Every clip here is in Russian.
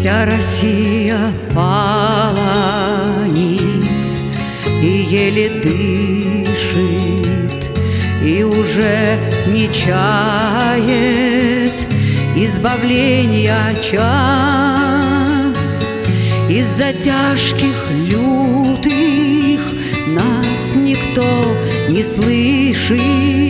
Вся Россия пала ниц и еле дышит, и уже не чает избавления час. Из-за тяжких лютых нас никто не слышит.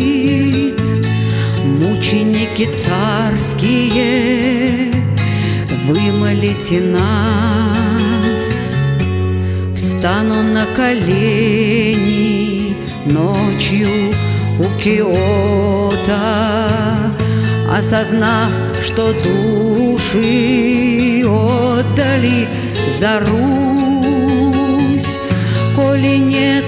Мученики царские, вымолите нас. Встану на колени ночью у Киота, осознав, что души отдали за Русь. Коли нет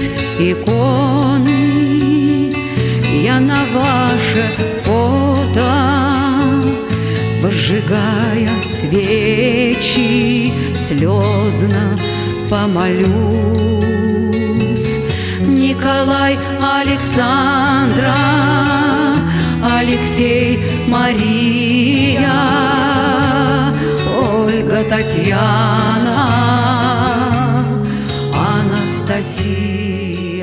иконы, я на ваше фото, возжигая свечи, слезно помолюсь. Николай, Александра, Алексей, Мария, Ольга, Татьяна, Анастасия.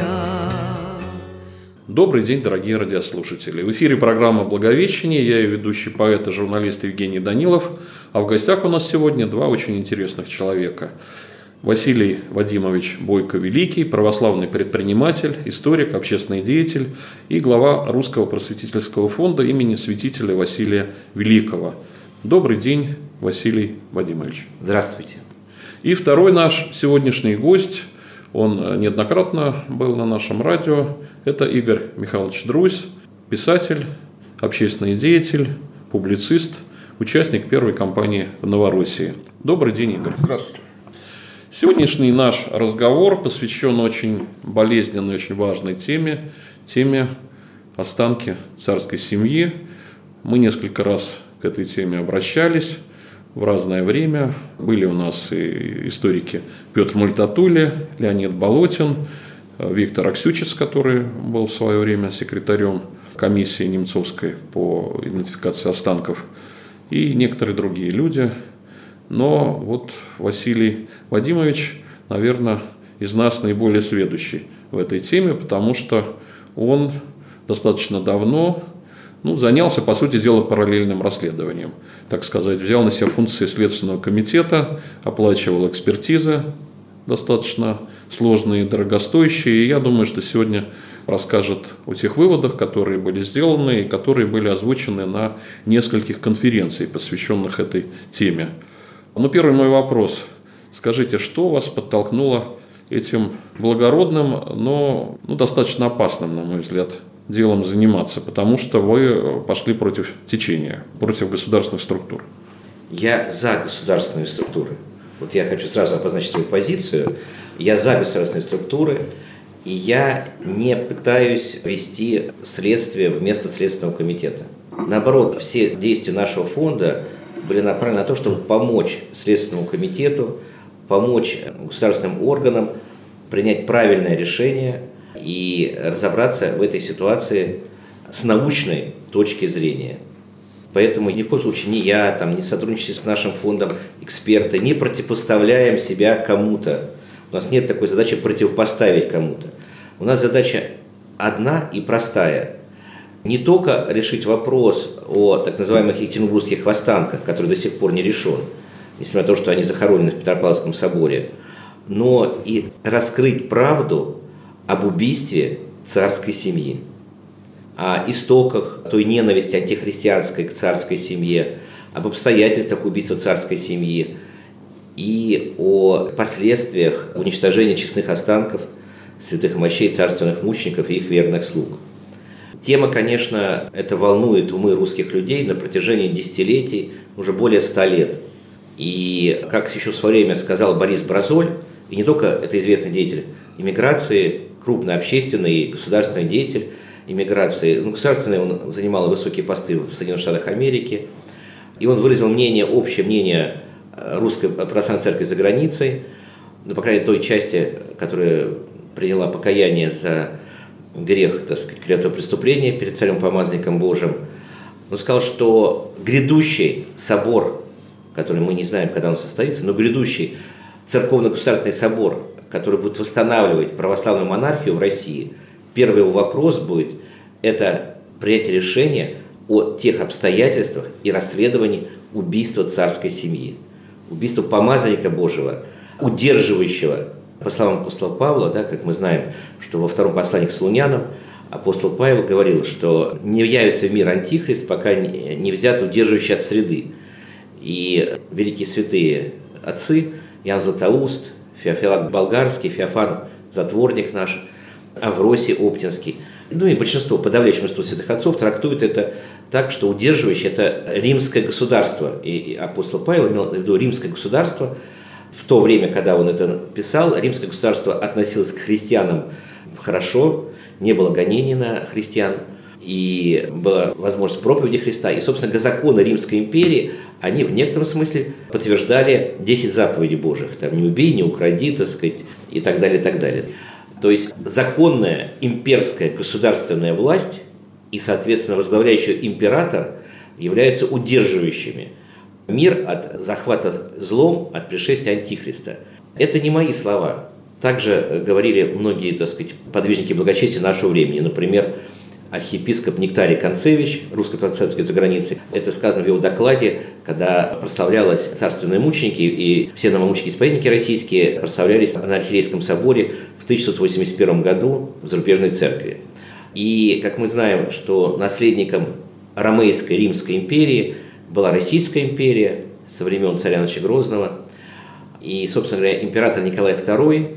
Добрый день, дорогие радиослушатели. В эфире программа «Благовещение». Я ее ведущий поэт и журналист Евгений Данилов. А в гостях у нас сегодня два очень интересных человека. Василий Вадимович Бойко-Великий, православный предприниматель, историк, общественный деятель и глава Русского просветительского фонда имени святителя Василия Великого. Добрый день, Василий Вадимович. Здравствуйте. И второй наш сегодняшний гость, он неоднократно был на нашем радио, это Игорь Михайлович Друзь, писатель, общественный деятель, публицист, участник первой кампании в Новороссии. Добрый день, Игорь. Здравствуйте. Сегодняшний наш разговор посвящен очень болезненной, очень важной теме останки царской семьи. Мы несколько раз к этой теме обращались в разное время. Были у нас и историки Петр Мальтатули, Леонид Болотин, Виктор Аксючец, который был в свое время секретарем комиссии Немцовской по идентификации останков, и некоторые другие люди. Но вот Василий Вадимович, наверное, из нас наиболее сведущий в этой теме, потому что он достаточно давно занялся, по сути дела, параллельным расследованием. Так сказать, взял на себя функции Следственного комитета, оплачивал экспертизы достаточно сложные и дорогостоящие. И я думаю, что сегодня расскажет о тех выводах, которые были сделаны и которые были озвучены на нескольких конференциях, посвященных этой теме. Первый мой вопрос. Скажите, что вас подтолкнуло этим благородным, но достаточно опасным, на мой взгляд, делом заниматься? Потому что вы пошли против течения, против государственных структур. Я за государственные структуры. Вот я хочу сразу обозначить свою позицию. Я за государственные структуры, и я не пытаюсь вести следствие вместо Следственного комитета. Наоборот, все действия нашего фонда были направлены на то, чтобы помочь Следственному комитету, помочь государственным органам принять правильное решение и разобраться в этой ситуации с научной точки зрения. Поэтому ни в коем случае ни я, ни сотрудничая с нашим фондом эксперты, не противопоставляем себя кому-то. У нас нет такой задачи противопоставить кому-то. У нас задача одна и простая. Не только решить вопрос о так называемых екатеринбургских восстанках, который до сих пор не решен, несмотря на то, что они захоронены в Петропавловском соборе, но и раскрыть правду об убийстве царской семьи, о истоках той ненависти антихристианской к царской семье, об обстоятельствах убийства царской семьи и о последствиях уничтожения честных останков святых мощей царственных мучеников и их верных слуг. Тема, конечно, это волнует умы русских людей на протяжении десятилетий, уже более 100 лет. И, как еще в свое время сказал Борис Бразоль, и не только это известный деятель иммиграции, крупный общественный и государственный деятель иммиграции, государственный он занимал высокие посты в Соединенных Штатах Америки, и он выразил общее мнение Русской православной церкви за границей, по крайней мере, той части, которая приняла покаяние за грех, так сказать, клятвы преступления перед царем-помазанником Божиим. Он сказал, что грядущий собор, который мы не знаем, когда он состоится, но грядущий церковно-государственный собор, который будет восстанавливать православную монархию в России, первый его вопрос будет – это принятие решения о тех обстоятельствах и расследовании убийства царской семьи, убийства помазанника Божьего, удерживающего, по словам апостола Павла, да, как мы знаем, что во втором послании к Солунянам апостол Павел говорил, что не явится в мир антихрист, пока не взят удерживающий от среды. И великие святые отцы, Иоанн Златоуст, Феофилак Болгарский, Феофан Затворник наш, Авросий Оптинский, ну и большинство, подавляющее большинство святых отцов трактуют это так, что удерживающее – это римское государство. И апостол Павел имел в виду римское государство. В то время, когда он это писал, римское государство относилось к христианам хорошо, не было гонений на христиан, и была возможность проповеди Христа. И, собственно, законы Римской империи, они в некотором смысле подтверждали 10 заповедей Божьих. Там, не убей, не укради, так сказать, и так далее, и так далее. То есть законная имперская государственная власть и, соответственно, возглавляющий император являются удерживающими мир от захвата злом, от пришествия Антихриста. Это не мои слова. Также говорили многие, так сказать, подвижники благочестия нашего времени. Например, архиепископ Нектарий Концевич, русско-протестантский за границей. Это сказано в его докладе, когда прославлялись царственные мученики, и все новомученики-исповедники российские прославлялись на Архиерейском соборе в 1681 году в зарубежной церкви. И, как мы знаем, что наследником Ромейской Римской империи была Российская империя со времен царя Ивановича Грозного. И, собственно говоря, император Николай II,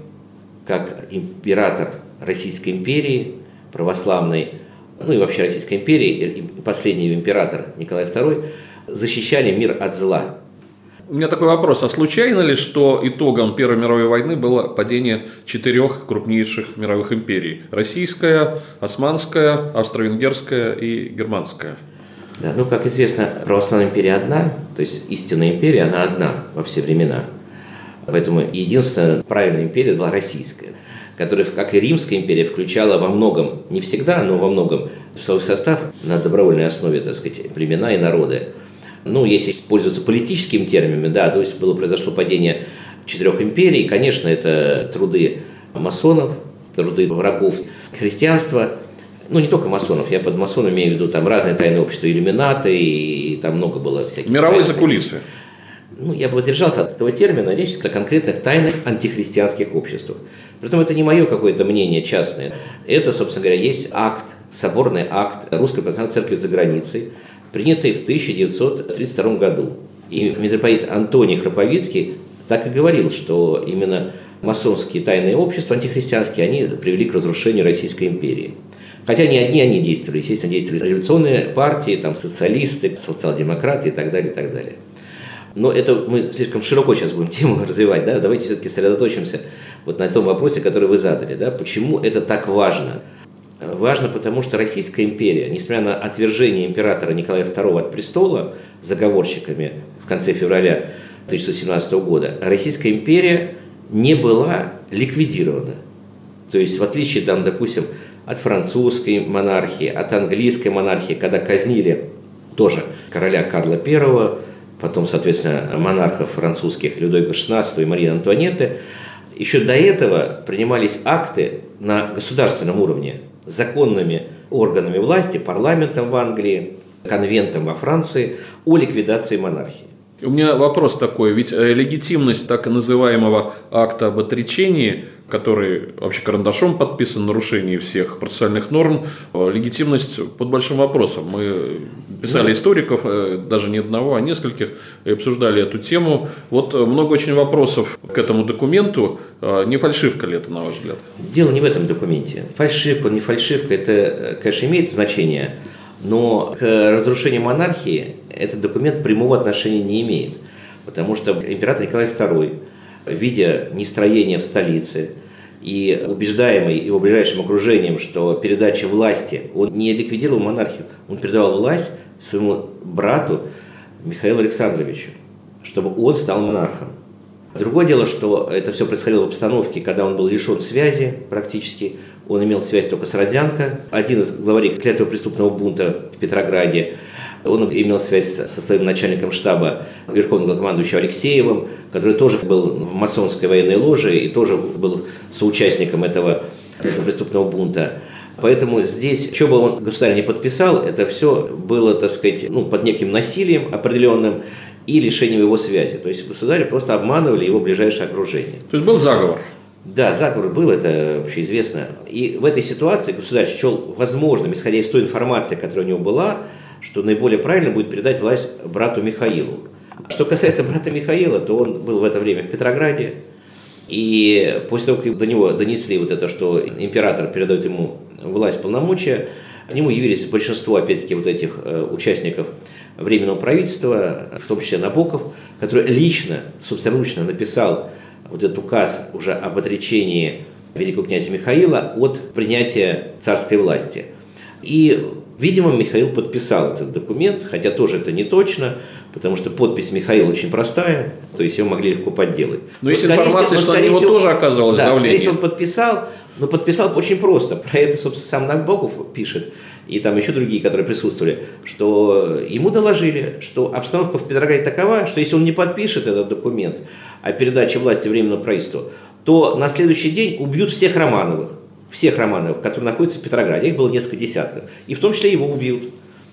как император Российской империи, православной, ну и вообще Российской империи, и последний император Николай II, защищали мир от зла. У меня такой вопрос. А случайно ли, что итогом Первой мировой войны было падение 4 крупнейших мировых империй? Российская, Османская, Австро-Венгерская и Германская. Да, ну, как известно, православная империя одна, то есть истинная империя, она одна во все времена. Поэтому единственная правильная империя была российская, которая, как и Римская империя, включала во многом, не всегда, но во многом в свой состав на добровольной основе, так сказать, племена и народы. Ну, если пользоваться политическими терминами, да, то есть произошло падение 4 империй, конечно, это труды масонов, труды врагов христианства, ну, не только масонов, я под масонами имею в виду там разные тайные общества, иллюминаты, и там много было всяких... Мировые закулисы. Ну, я бы воздержался от этого термина, речь о конкретных тайных антихристианских обществах. Притом это не мое какое-то мнение частное. Это, собственно говоря, есть акт, соборный акт Русской православной церкви за границей, принятый в 1932 году. И митрополит Антоний Храповицкий так и говорил, что именно масонские тайные общества антихристианские, они привели к разрушению Российской империи. Хотя не одни они действовали, естественно, действовали революционные партии, там, социалисты, социал-демократы и так далее, и так далее. Но это мы слишком широко сейчас будем тему развивать, да? Давайте все-таки сосредоточимся вот на том вопросе, который вы задали, да? Почему это так важно? Важно, потому что Российская империя, несмотря на отвержение императора Николая II от престола заговорщиками в конце февраля 1617 года, Российская империя не была ликвидирована. То есть, в отличие, там, допустим, от французской монархии, от английской монархии, когда казнили тоже короля Карла I, потом, соответственно, монархов французских Людовика XVI и Марии Антуанетты, еще до этого принимались акты на государственном уровне законными органами власти, парламентом в Англии, конвентом во Франции о ликвидации монархии. У меня вопрос такой, ведь легитимность так называемого акта об отречении, который вообще карандашом подписан, нарушение всех процессуальных норм, легитимность под большим вопросом. Мы писали историков, даже не одного, а нескольких, и обсуждали эту тему. Вот много очень вопросов к этому документу. Не фальшивка ли это, на ваш взгляд? Дело не в этом документе. Фальшивка, не фальшивка, это, конечно, имеет значение, но к разрушению монархии этот документ прямого отношения не имеет. Потому что император Николай II, видя нестроение в столице и убеждаемый его ближайшим окружением, что передача власти, он не ликвидировал монархию, он передавал власть своему брату Михаилу Александровичу, чтобы он стал монархом. Другое дело, что это все происходило в обстановке, когда он был лишен связи практически, он имел связь только с Родзянко, один из главарей клятвопреступного бунта в Петрограде, Он имел связь со своим начальником штаба Верховного главнокомандующего Алексеевым, который тоже был в масонской военной ложе и тоже был соучастником этого преступного бунта. Поэтому здесь, что бы он, государь, не подписал, это все было, так сказать, под неким насилием определенным и лишением его связи. То есть государя просто обманывали его ближайшее окружение. То есть был заговор? Да, заговор был, это общеизвестно. И в этой ситуации государь счел возможным, исходя из той информации, которая у него была, что наиболее правильно будет передать власть брату Михаилу. Что касается брата Михаила, то он был в это время в Петрограде. И после того, как до него донесли вот это, что император передает ему власть, полномочия, к нему явились большинство, опять-таки, вот этих участников Временного правительства, в том числе Набоков, который лично, собственноручно написал вот этот указ уже об отречении великого князя Михаила от принятия царской власти. И, видимо, Михаил подписал этот документ, хотя тоже это не точно, потому что подпись Михаила очень простая, то есть ее могли легко подделать. Но есть информация, что на него тоже оказывалось давление. Скорее всего, он подписал, но подписал очень просто. Про это, собственно, сам Набоков пишет, и там еще другие, которые присутствовали, что ему доложили, что обстановка в Петрограде такова, что если он не подпишет этот документ о передаче власти Временному правительству, то на следующий день убьют всех Романовых, которые находятся в Петрограде. Их было несколько десятков. И в том числе его убьют.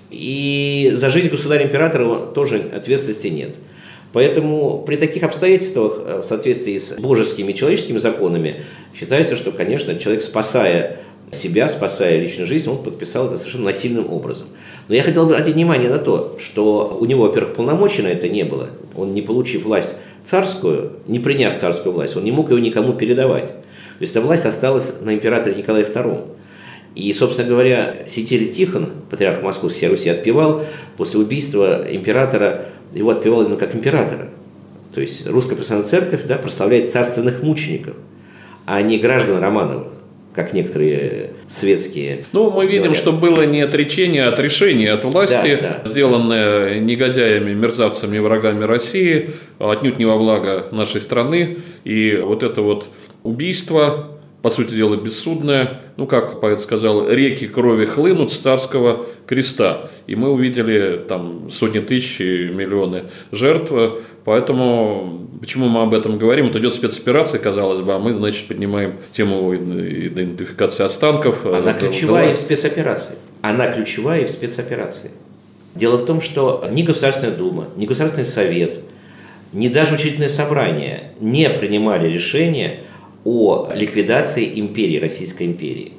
И за жизнь государя-императора тоже ответственности нет. Поэтому при таких обстоятельствах, в соответствии с божескими и человеческими законами, считается, что, конечно, человек, спасая себя, спасая личную жизнь, он подписал это совершенно насильным образом. Но я хотел бы обратить внимание на то, что у него, во-первых, полномочий на это не было. Он, не получив власть царскую, не приняв царскую власть, он не мог ее никому передавать. То есть эта власть осталась на императоре Николае II. И, собственно говоря, Сетель Тихон, патриарх Московской всей Руси, отпевал после убийства императора, его отпевал именно как императора. То есть Русская Православная Церковь, да, прославляет царственных мучеников, а не граждан Романовых, как некоторые светские. Мы видим, говорят, что было не отречение, а отрешение от власти, да. сделанное негодяями, мерзавцами, врагами России, отнюдь не во благо нашей страны. И вот это вот убийство, по сути дела, бессудное, как поэт сказал, реки крови хлынут с царского креста. И мы увидели там сотни тысяч и миллионы жертв. Поэтому, почему мы об этом говорим? Идет спецоперация, казалось бы, а мы, поднимаем тему идентификации останков. Она ключевая в спецоперации. Дело в том, что ни Государственная Дума, ни Государственный Совет, ни даже Учредительное собрание не принимали решения о ликвидации империи, Российской империи.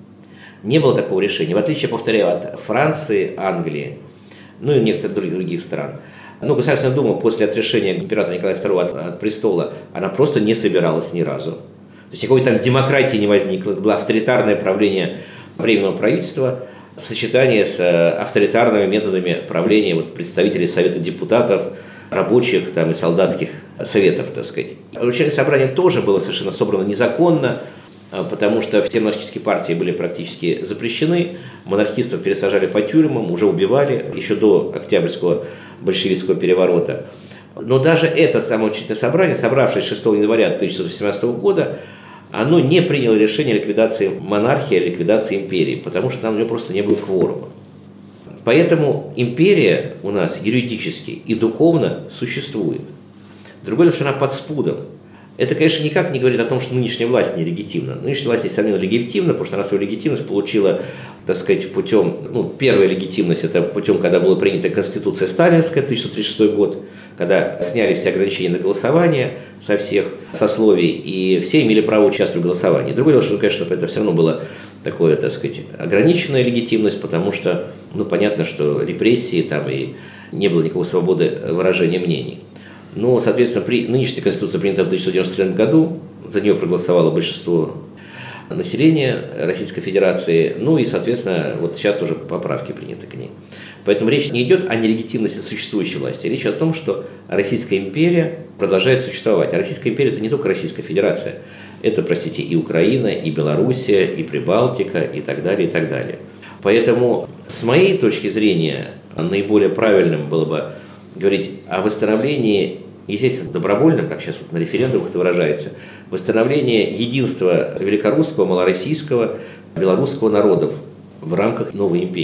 Не было такого решения, в отличие, повторяю, от Франции, Англии, и некоторых других стран. Государственная Дума после отрешения императора Николая II от престола, она просто не собиралась ни разу. То есть никакой там демократии не возникло, это было авторитарное правление Временного правительства в сочетании с авторитарными методами правления представителей Совета депутатов, рабочих и солдатских советов, так сказать. Учредительное собрание тоже было совершенно собрано незаконно, потому что все монархические партии были практически запрещены, монархистов пересажали по тюрьмам, уже убивали еще до Октябрьского большевистского переворота. Но даже это самое учредительное собрание, собравшееся 6 января 1918 года, оно не приняло решение о ликвидации монархии, о ликвидации империи, потому что там у него просто не было кворума. Поэтому империя у нас юридически и духовно существует. Другое дело, что она под спудом. Это, конечно, никак не говорит о том, что нынешняя власть нелегитимна. Нынешняя власть, несомненно, легитимна, потому что она свою легитимность получила, так сказать, путем, первая легитимность, это путем, когда была принята Конституция Сталинская, 1936 год, когда сняли все ограничения на голосование со всех сословий, и все имели право участвовать в голосовании. Другое дело, что, конечно, это все равно было такое, так сказать, ограниченная легитимность, потому что, понятно, что репрессии и не было никакой свободы выражения мнений. Но, соответственно, нынешняя Конституция принята в 1993 году, за нее проголосовало большинство населения Российской Федерации, и, соответственно, сейчас тоже поправки приняты к ней. Поэтому речь не идет о нелегитимности существующей власти, речь о том, что Российская империя продолжает существовать. А Российская империя – это не только Российская Федерация, это, простите, и Украина, и Белоруссия, и Прибалтика, и так далее, и так далее. Поэтому, с моей точки зрения, наиболее правильным было бы говорить о восстановлении, естественно, добровольном, как сейчас на референдумах это выражается, восстановлении единства великорусского, малороссийского, белорусского народов в рамках новой империи.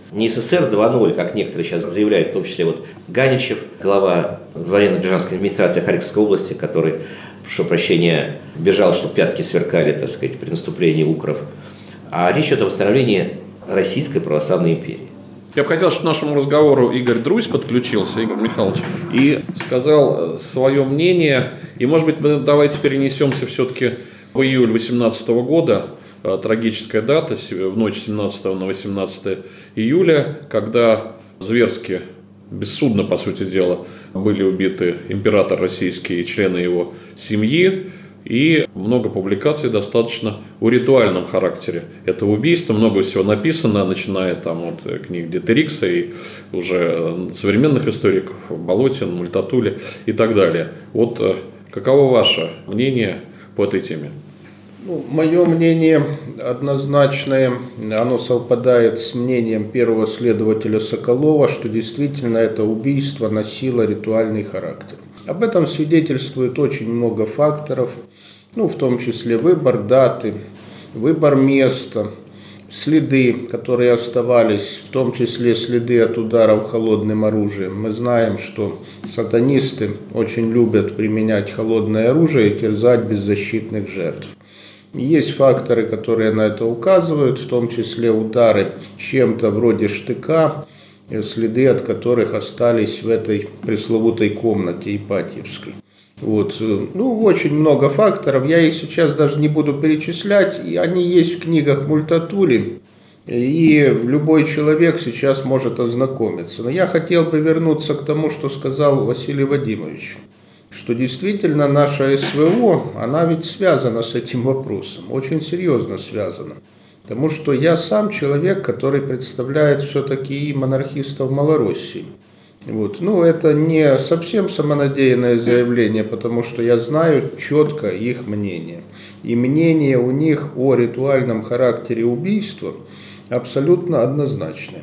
не СССР 2.0, как некоторые сейчас заявляют, в том числе вот Ганичев, глава военно-гражданской администрации Харьковской области, который, прошу прощения, бежал, чтобы пятки сверкали, так сказать, при наступлении укров. А речь идет о восстановлении Российской православной империи. Я бы хотел, чтобы к нашему разговору Игорь Друзь подключился, Игорь Михайлович, и сказал свое мнение. И, может быть, мы давайте перенесемся все-таки в июль 2018 года, трагическая дата, в ночь 17 на 18 июля, когда зверски, бессудно, по сути дела, были убиты император российский и члены его семьи. И много публикаций достаточно о ритуальном характере этого убийства. Много всего написано, начиная там от книг Дитерикса и уже современных историков, Болотин, Мультатули и так далее. Вот каково ваше мнение по этой теме? Мое мнение однозначное, оно совпадает с мнением первого следователя Соколова, что действительно это убийство носило ритуальный характер. Об этом свидетельствует очень много факторов, в том числе выбор даты, выбор места, следы, которые оставались, в том числе следы от ударов холодным оружием. Мы знаем, что сатанисты очень любят применять холодное оружие и терзать беззащитных жертв. Есть факторы, которые на это указывают, в том числе удары чем-то вроде штыка, следы от которых остались в этой пресловутой комнате Ипатьевской. Очень много факторов, я их сейчас даже не буду перечислять, и они есть в книгах Мультатули, и любой человек сейчас может ознакомиться. Но я хотел бы вернуться к тому, что сказал Василий Вадимович, что действительно наша СВО, она ведь связана с этим вопросом, очень серьезно связана. Потому что я сам человек, который представляет все-таки и монархистов Малороссии. Это не совсем самонадеянное заявление, потому что я знаю четко их мнение. И мнение у них о ритуальном характере убийства абсолютно однозначное.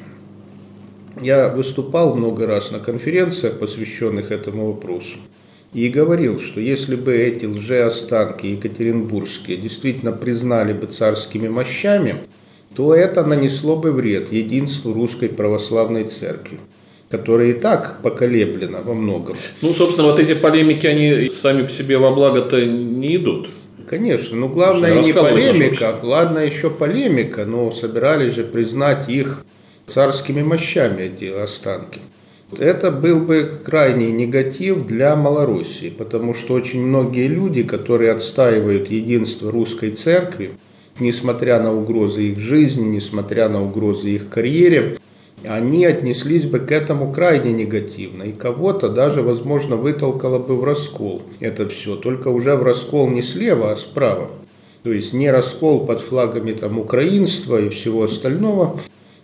Я выступал много раз на конференциях, посвященных этому вопросу, и говорил, что если бы эти лжеостанки екатеринбургские действительно признали бы царскими мощами, то это нанесло бы вред единству Русской Православной Церкви, которая и так поколеблена во многом. Собственно, вот эти полемики, они сами по себе во благо-то не идут. Конечно, главное не полемика, ладно еще полемика, но собирались же признать их царскими мощами, эти останки. Это был бы крайний негатив для Малороссии, потому что очень многие люди, которые отстаивают единство русской церкви, несмотря на угрозы их жизни, несмотря на угрозы их карьере, они отнеслись бы к этому крайне негативно. И кого-то даже, возможно, вытолкало бы в раскол это все. Только уже в раскол не слева, а справа. То есть не раскол под флагами украинства и всего остального,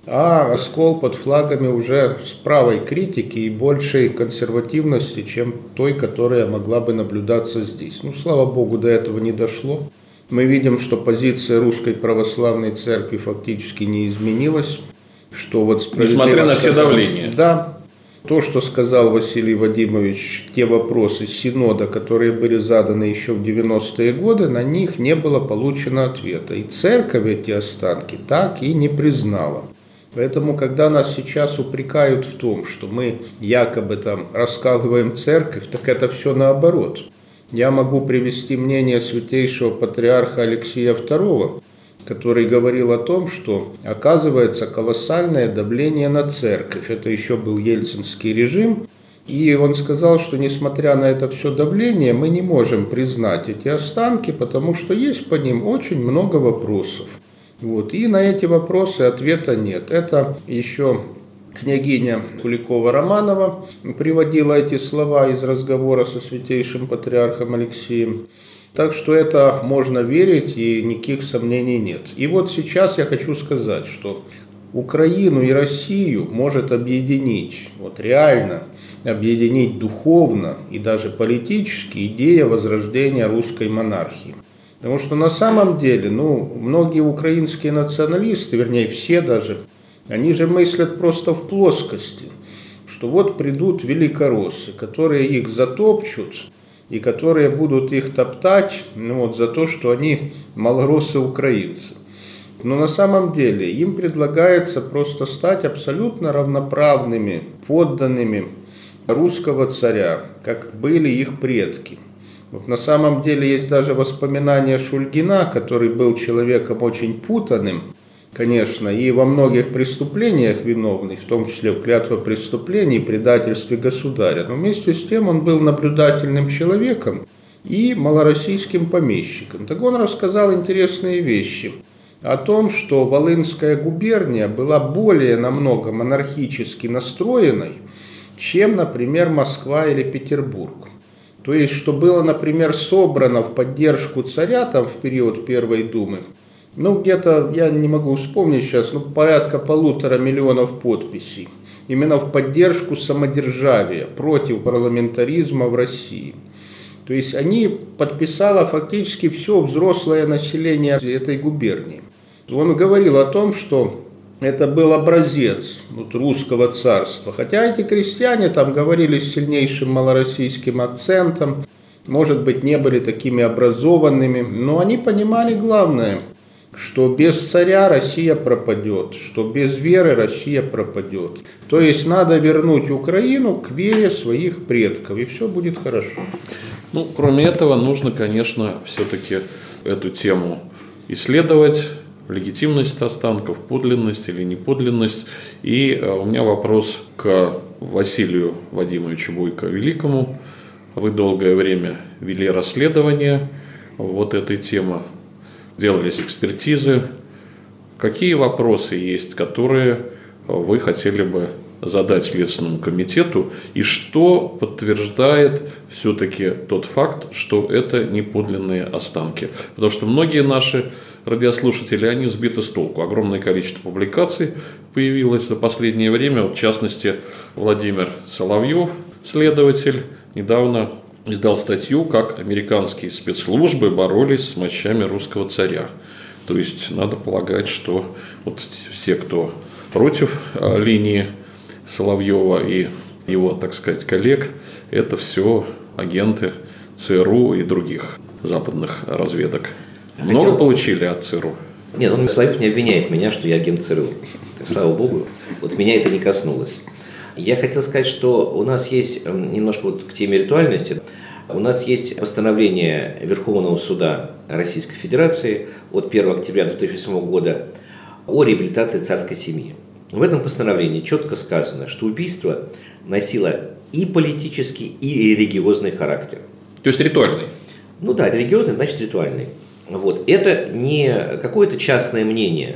а раскол под флагами уже с правой критики и большей консервативности, чем той, которая могла бы наблюдаться здесь. Слава богу, до этого не дошло. Мы видим, что позиция Русской Православной Церкви фактически не изменилась. Что несмотря на все давления. Да. То, что сказал Василий Вадимович, те вопросы Синода, которые были заданы еще в 90-е годы, на них не было получено ответа. И церковь эти останки так и не признала. Поэтому, когда нас сейчас упрекают в том, что мы якобы раскалываем церковь, так это все наоборот. Я могу привести мнение святейшего патриарха Алексия II, который говорил о том, что оказывается колоссальное давление на церковь. Это еще был ельцинский режим. И он сказал, что несмотря на это все давление, мы не можем признать эти останки, потому что есть по ним очень много вопросов. И на эти вопросы ответа нет. Это еще княгиня Куликова-Романова приводила эти слова из разговора со святейшим патриархом Алексием. Так что это можно верить, и никаких сомнений нет. И сейчас я хочу сказать, что Украину и Россию может объединить, реально объединить духовно и даже политически идея возрождения русской монархии. Потому что на самом деле, многие украинские националисты, вернее все даже, они же мыслят просто в плоскости, что придут великороссы, которые их затопчут, и которые будут их топтать за то, что они малороссы украинцы. Но на самом деле им предлагается просто стать абсолютно равноправными подданными русского царя, как были их предки. Вот на самом деле есть даже воспоминания Шульгина, который был человеком очень путанным, конечно, и во многих преступлениях виновный, в том числе в клятвопреступлении и предательстве государя. Но вместе с тем он был наблюдательным человеком и малороссийским помещиком. Так он рассказал интересные вещи о том, что Волынская губерния была более намного монархически настроенной, чем, например, Москва или Петербург. То есть, что было, например, собрано в поддержку царя там в период Первой Думы, где-то, я не могу вспомнить сейчас, порядка 1,5 миллиона подписей. Именно в поддержку самодержавия, против парламентаризма в России. То есть, они подписало фактически все взрослое население этой губернии. Он говорил о том, что это был образец русского царства. Хотя эти крестьяне там говорили с сильнейшим малороссийским акцентом, может быть, не были такими образованными, но они понимали главное, что без царя Россия пропадет, что без веры Россия пропадет. То есть надо вернуть Украину к вере своих предков, и все будет хорошо. Кроме этого, нужно, конечно, все-таки эту тему исследовать. Легитимность останков, подлинность или неподлинность. И у меня вопрос к Василию Вадимовичу Бойко Великому. Вы долгое время вели расследование этой темы, делались экспертизы. Какие вопросы есть, которые вы хотели бы задать Следственному комитету, и что подтверждает все-таки тот факт, что это не подлинные останки? Потому что многие наши радиослушатели, они сбиты с толку. Огромное количество публикаций появилось за последнее время. В частности, Владимир Соловьев, следователь, недавно издал статью, как американские спецслужбы боролись с мощами русского царя. То есть, надо полагать, что все, кто против линии Соловьева и его, так сказать, коллег, это все агенты ЦРУ и других западных разведок. Много получили от ЦРУ? Нет, Соловьев не обвиняет меня, что я агент ЦРУ. Слава богу, меня это не коснулось. Я хотел сказать, что у нас есть, немножко к теме ритуальности, у нас есть постановление Верховного суда Российской Федерации от 1 октября 2008 года о реабилитации царской семьи. В этом постановлении четко сказано, что убийство носило и политический, и религиозный характер. То есть ритуальный? Религиозный, значит ритуальный. Это не какое-то частное мнение.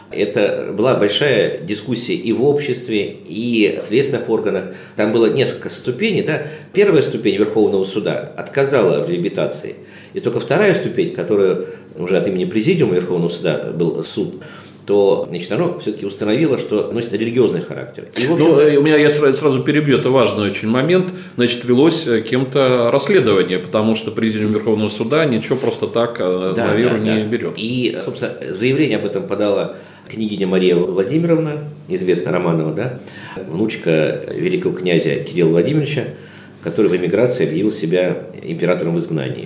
Это была большая дискуссия и в обществе, и в следственных органах. Там было несколько ступеней. Первая ступень Верховного суда отказала в реабилитации. И только вторая ступень, которая уже от имени Президиума Верховного суда был суд, то оно все-таки установило, что носит религиозный характер. И, у меня, я сразу перебью, это важный очень момент. Велось кем-то расследование, потому что Президиум Верховного суда ничего просто так на веру не берет. И, собственно, заявление об этом подала княгиня Мария Владимировна, известная Романова, внучка великого князя Кирилла Владимировича, который в эмиграции объявил себя императором в изгнании.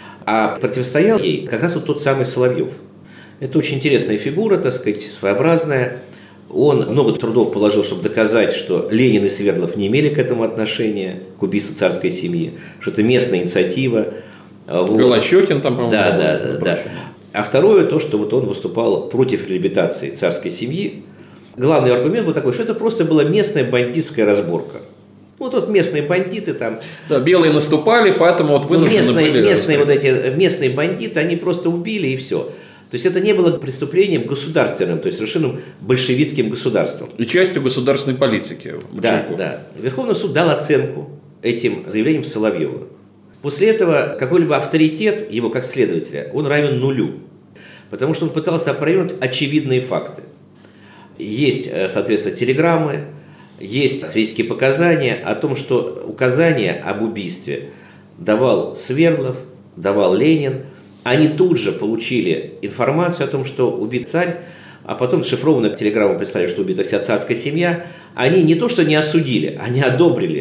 А противостоял ей как раз тот самый Соловьев. Это очень интересная фигура, своеобразная. Он много трудов положил, чтобы доказать, что Ленин и Свердлов не имели к этому отношения, к убийству царской семьи, что это местная инициатива. Голощёкин там, по-моему. Да. А второе, то, что он выступал против реабилитации царской семьи. Главный аргумент был такой, что это просто была местная бандитская разборка. Местные бандиты там. Да, белые наступали, поэтому вынуждены были. Местные бандиты, они просто убили и все. То есть это не было преступлением государственным, то есть совершенным большевистским государством. И частью государственной политики. Да. Верховный суд дал оценку этим заявлениям Соловьева. После этого какой-либо авторитет его как следователя, он равен нулю. Потому что он пытался опровергнуть очевидные факты. Есть, соответственно, телеграммы, есть свидетельские показания о том, что указания об убийстве давал Свердлов, давал Ленин. Они тут же получили информацию о том, что убит царь, а потом шифрованную телеграмму прислали, что убита вся царская семья. Они не то что не осудили, они одобрили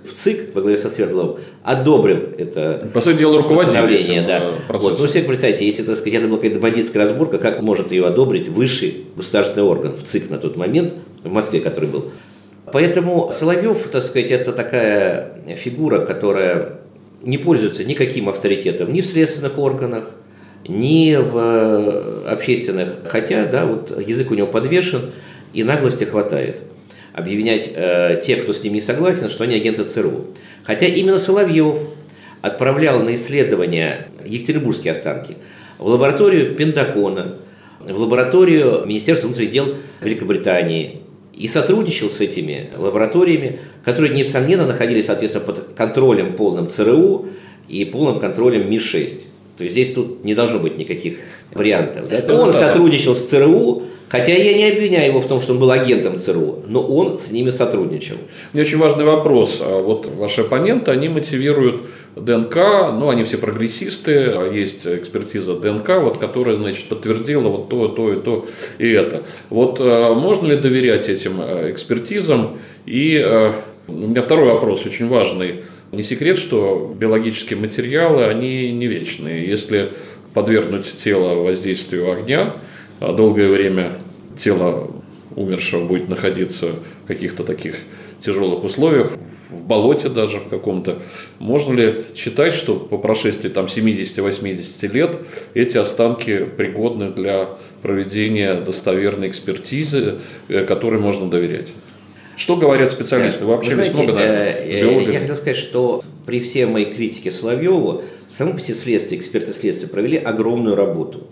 в ЦИК во главе со Свердловым одобрил это по сути дела, руководитель этим процессом. Вот. Ну, себе представьте, если, так сказать, это была какая-то бандитская разборка, как может ее одобрить высший государственный орган в ЦИК на тот момент, в Москве, который был. Поэтому Соловьев, так сказать, это такая фигура, которая не пользуется никаким авторитетом ни в следственных органах, ни в общественных, хотя, да, вот язык у него подвешен и наглости хватает объявлять тех, кто с ним не согласен, что они агенты ЦРУ. Хотя именно Соловьев отправлял на исследования екатеринбургские останки в лабораторию Пентагона, в лабораторию Министерства внутренних дел Великобритании и сотрудничал с этими лабораториями, которые, несомненно, находились, соответственно, под контролем полным ЦРУ и полным контролем МИ-6. То есть здесь тут не должно быть никаких вариантов. Да? Он сотрудничал с ЦРУ, хотя я не обвиняю его в том, что он был агентом ЦРУ, но он с ними сотрудничал. Мне очень важный вопрос. Вот ваши оппоненты, они мотивируют ДНК, ну, они все прогрессисты, есть экспертиза ДНК, вот, которая, значит, подтвердила вот то и это. Вот можно ли доверять этим экспертизам? И у меня второй вопрос очень важный. Не секрет, что биологические материалы, они не вечные. Если подвергнуть тело воздействию огня, долгое время тело умершего будет находиться в каких-то таких тяжелых условиях, в болоте даже в каком-то. Можно ли считать, что по прошествии 70-80 лет эти останки пригодны для проведения достоверной экспертизы, которой можно доверять? Что говорят специалисты? Вы общались много, наверное, биологов? Я хотел сказать, что при всей моей критике Соловьеву, само по себе следствие, эксперты следствия провели огромную работу.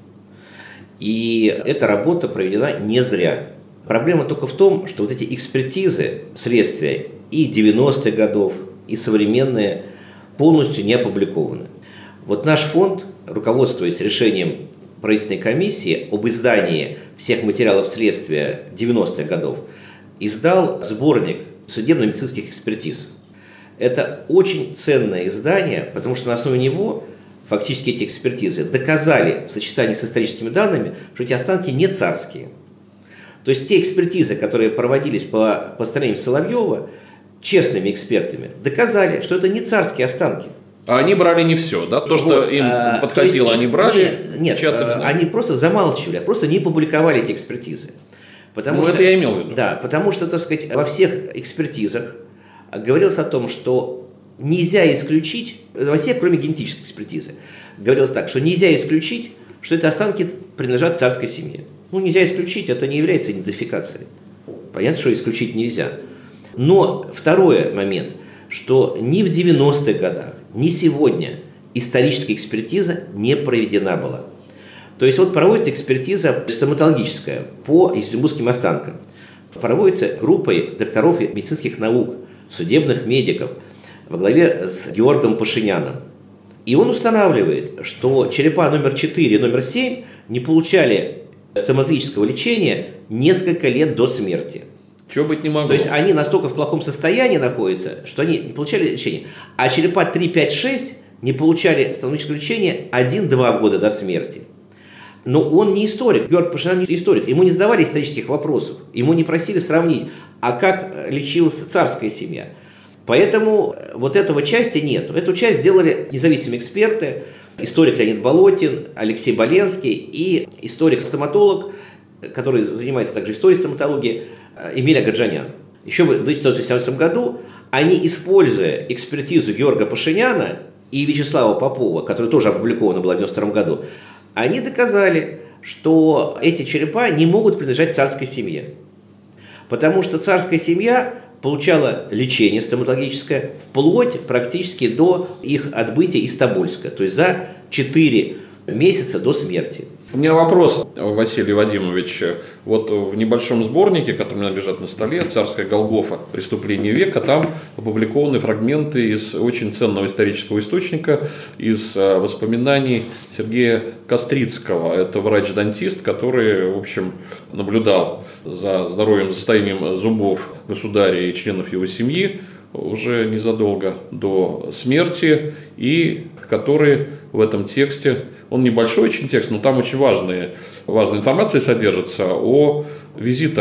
И эта работа проведена не зря. Проблема только в том, что вот эти экспертизы следствия и 90-х годов, и современные полностью не опубликованы. Вот наш фонд, руководствуясь решением правительственной комиссии об издании всех материалов следствия 90-х годов, издал сборник судебно-медицинских экспертиз. Это очень ценное издание, потому что на основе него фактически эти экспертизы доказали в сочетании с историческими данными, что эти останки не царские. То есть те экспертизы, которые проводились по постановлению Соловьева, честными экспертами, доказали, что это не царские останки. А они брали не все, да? То, что им подходило, они брали? Нет, они просто замалчивали, просто не публиковали эти экспертизы. Потому что, это я имел в виду. Да, потому что, так сказать, во всех экспертизах говорилось о том, что нельзя исключить, во всех, кроме генетической экспертизы, говорилось так, что нельзя исключить, что эти останки принадлежат царской семье. Ну, нельзя исключить, это не является идентификацией. Понятно, что исключить нельзя. Но второй момент, что ни в 90-х годах, ни сегодня историческая экспертиза не проведена была. То есть вот проводится экспертиза стоматологическая по екатеринбургским останкам. Проводится группой докторов медицинских наук, судебных медиков во главе с Георгом Пашиняном. И он устанавливает, что черепа номер 4 и номер 7 не получали стоматологического лечения несколько лет до смерти. Чего быть не могло. То есть они настолько в плохом состоянии находятся, что они не получали лечения. А черепа 3, 5, 6 не получали стоматологического лечения 1-2 года до смерти. Но он не историк, Георг Пашинян не историк, ему не задавали исторических вопросов, ему не просили сравнить, а как лечилась царская семья. Поэтому вот этого части нет. Эту часть сделали независимые эксперты, историк Леонид Болотин, Алексей Боленский и историк-стоматолог, который занимается также историей стоматологии, Эмиль Агаджанян. Еще в 1918 году они, используя экспертизу Георга Пашиняна и Вячеслава Попова, которая тоже опубликована была в 1992 году, они доказали, что эти черепа не могут принадлежать царской семье. Потому что царская семья получала лечение стоматологическое вплоть практически до их отбытия из Тобольска, то есть за 4 месяца до смерти. У меня вопрос, Василий Вадимович. Вот в небольшом сборнике, который у меня лежит на столе, «Царская Голгофа. Преступление века», там опубликованы фрагменты из очень ценного исторического источника, из воспоминаний Сергея Кострицкого. Это врач-дантист, который, в общем, наблюдал за здоровьем, состоянием зубов государя и членов его семьи уже незадолго до смерти, и который в этом тексте, он небольшой очень текст, но там очень важная информация содержится о визитах